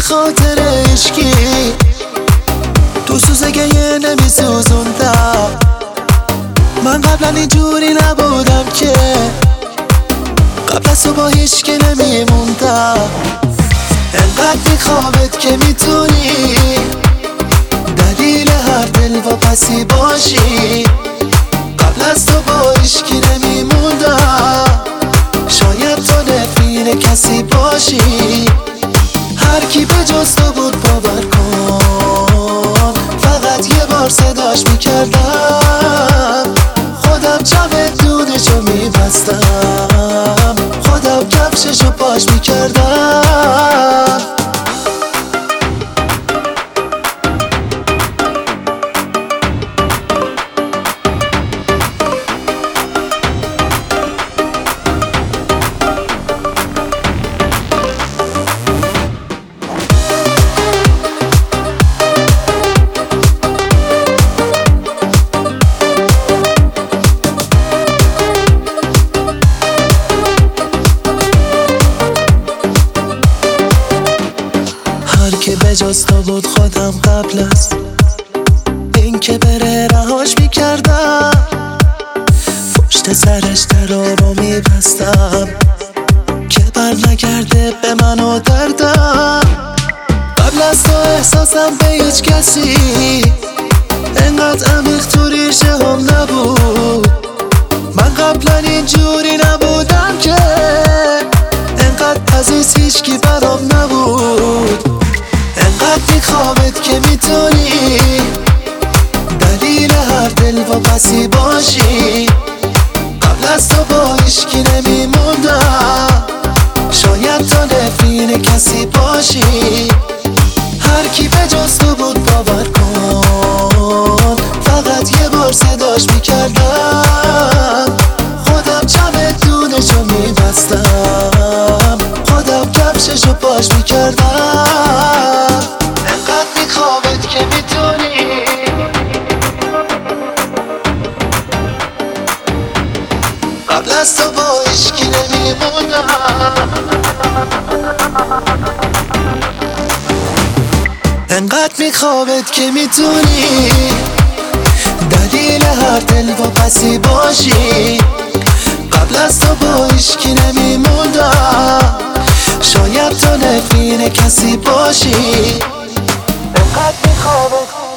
خاطر عشقی تو سوزگه نمی سوزوندم. من قبلا اینجوری نبودم که قبل از تو با هیچکی نمیموندم. انقدر میخوامت که میتونی دلیل هر دلواپسی باشی. قبل از تو با هیچکی نمیموندم. شاید تو نفرین کسی باشی. هر کی به جز تو بود باور کن، فقط یه بار صداش میکردم. خودم چمدونشو میبستم، خودم کفششو پاش میکردم. که به جز تو بود خودم قبل از این که بره رهاش میکردم. پشت سرش درا رو میبستم که بر نگرده به من و دردم. قبل از تو احساسم به هیچ کسی انقدر عمیق تو ریشه هم نبود. من قبلا اینجوری نبودم که انقدر عزیز هیچکی برام نبود. انقدر میخوامت که میتونی دلیل هر دلواپسی باشی. قبل از تو با هیچکی نمیموندم. شاید تو نفرین کسی باشی. هر کی به جز تو بود باور کن، فقط یه بار صداش میکردم. خودم چمدونشو میبستم، خودم کفششو پاش میکردم. که میتونی قبل از تو با عشقی نمیمونم. انقدر میخوامت که میتونی دلیل هر دلواپسی باشی. قبل از تو با عشقی نمیموندم. شاید تو نفرین کسی باشی. انقدر میخوامت